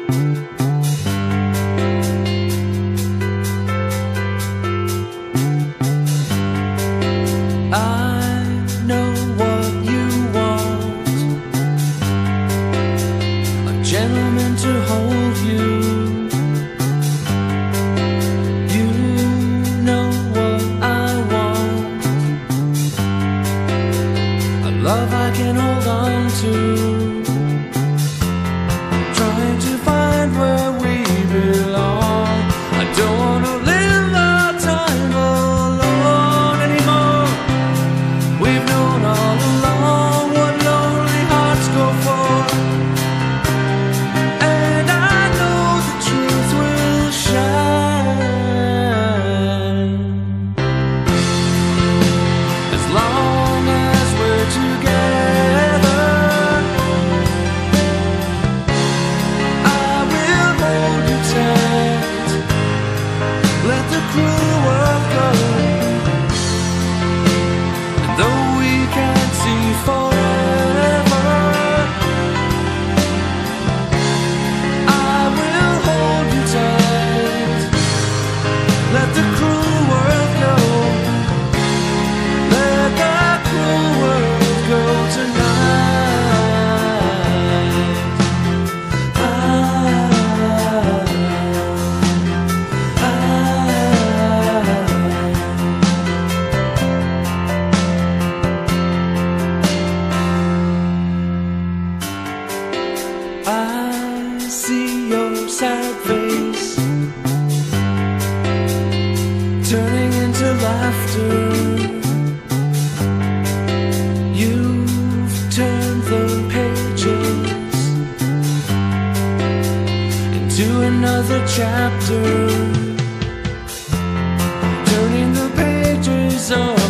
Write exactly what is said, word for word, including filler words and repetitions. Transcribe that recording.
Gentleman to hold you. You know what I want, a love I can hold on to, trying to find where we belong. I don't want to live our time alone anymore. We've known all along what lonely hearts go for. I see your sad face turning into laughter. You've turned the pages into another chapter, turning the pages of